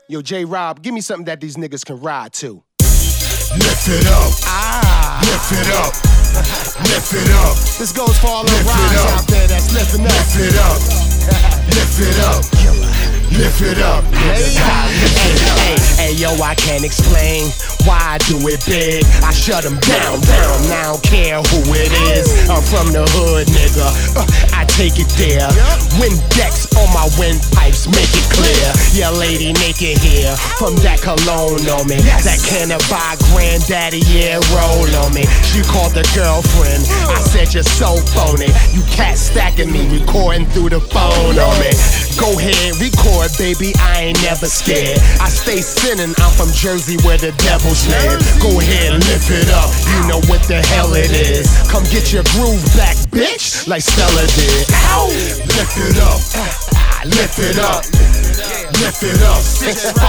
Yo, J-Rob, give me something that these niggas can ride to. Lift it up. Lift it up. Lift it up. This goes for all the rides out there that's lifting up. Lift it up. Lift it up. Lift it up. Hey, yo, I can't explain why I do it big. I shut them down. I don't care who it is. I'm from the hood, nigga. I take it there. Windex on my windpipes, make it clear. Your lady naked here from that cologne on me. That can of buy granddaddy, yeah, roll on me. She called the girlfriend. I said you're so phony. You cat stacking me, recording through the phone on me. Go ahead, record, baby, I ain't never scared. I stay sinning, I'm from Jersey where the devil's live. Go ahead, lift it up, you know what the hell it is. Come get your groove back, bitch, like Stella did. Ow! Lift it up. Lift it up. Lift it up.